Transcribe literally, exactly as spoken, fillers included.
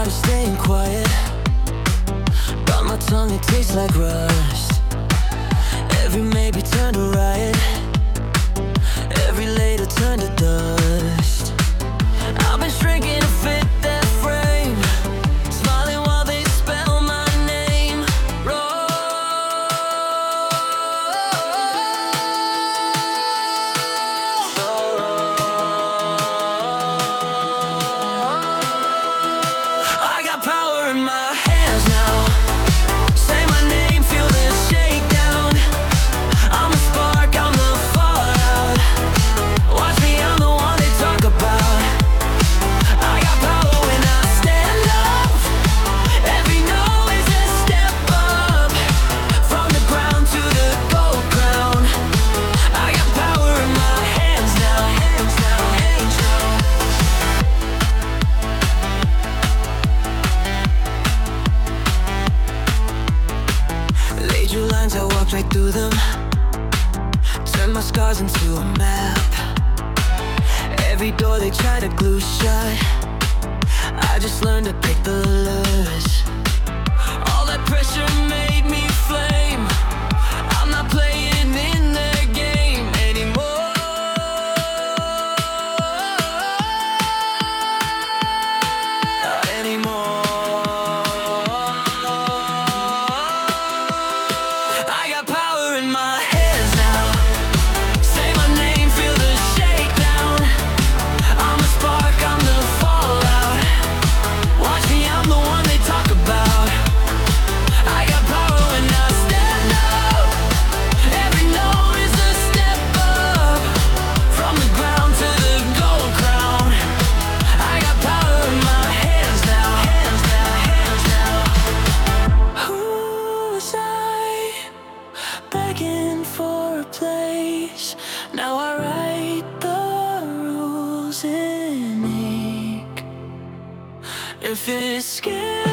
started staying quiet. Bite my tongue, it tastes like rust. Every maybe turned to riot. Every later turned to dust. I've been shrinking to fit that frame, smiling while they spell my name wrong. So I got power in my hands now. Say my name, feel the shakedown. I'm a spark, I'm the fallout. Watch me, I'm the one they talk about. I got power when I stand up. Every no is a step up. From the ground to the gold crown. I got power in my hands now. Hands now, hands now. Laid you lines, I walked right through them. Turned my scars into a map. Every door they try to glue shut, I just learned to pick the lures. All that pressure made me flame. I'm not playing in their game anymore. Not anymore. I got power in my hands now. Say my name, feel the shakedown. I'm a spark, I'm the fallout. Watch me, I'm the one they talk about. I got power when I stand up. Every no is a step up. From the ground to the gold crown. I got power in my hands now. Hands now, hands now. Who was I, begging for a place? Now I write the rules in ink. If it's scary